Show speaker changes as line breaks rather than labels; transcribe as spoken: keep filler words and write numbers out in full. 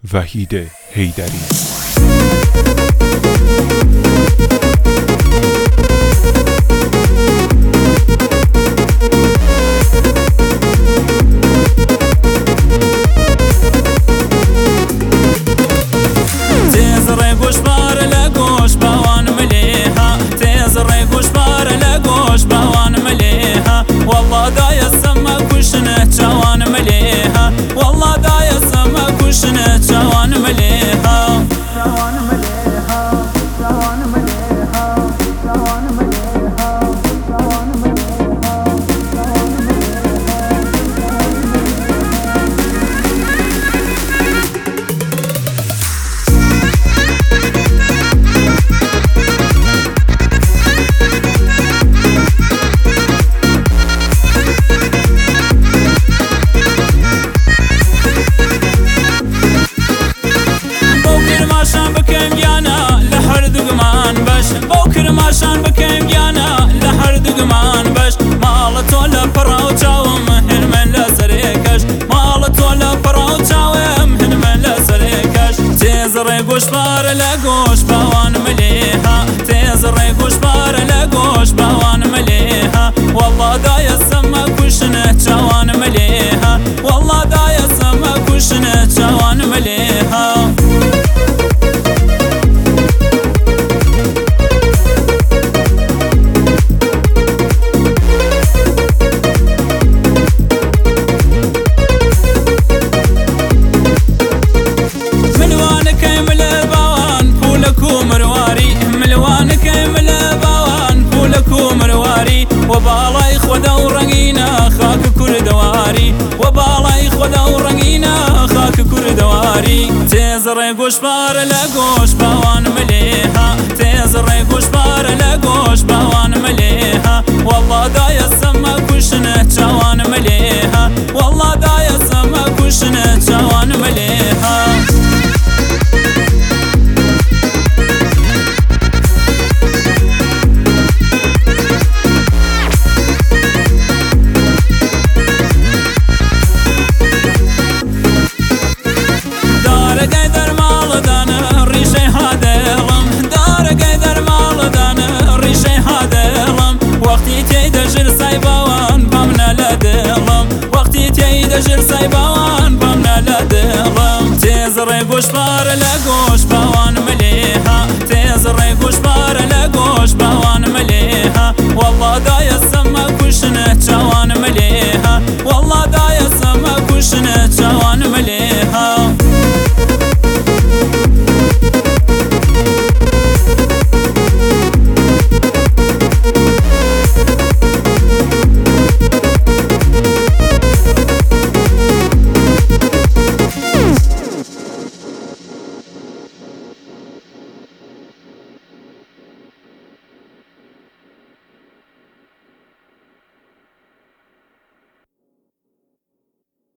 وحید حیدری.
والله دايا السما كوشنه جوان مليها والله دايا السما كوشنه جوان مليها جوان مليها جوان مليها جوان مليها جوان مليها بوكر ماشان بكيم جانا لحر دقمان بش مالت ولا براو جاوم هن من لا سريكش مالت ولا براو جاوم هن من لا سريكش تيز ريقوش بار لقوش باوان مليها تيز ريقوش بار لقوش باوان مليها والله دايا السما كوشنه جوان مليها والله دايا السما كوشنه جوان مليها وبالاي خذا ورقينا خاك كردواري وبالاي خذا ورقينا خاك كردواري تيز ريقوش بار لقوش باوان مليها تيز ريقوش بار لقوش باوان مليها والله دايا السما كوشنه جوان مليها والله دايا السما كوشنه جوان مليها جر سايبان بامنا لدلم تيز ريقوش بار لقوش باوان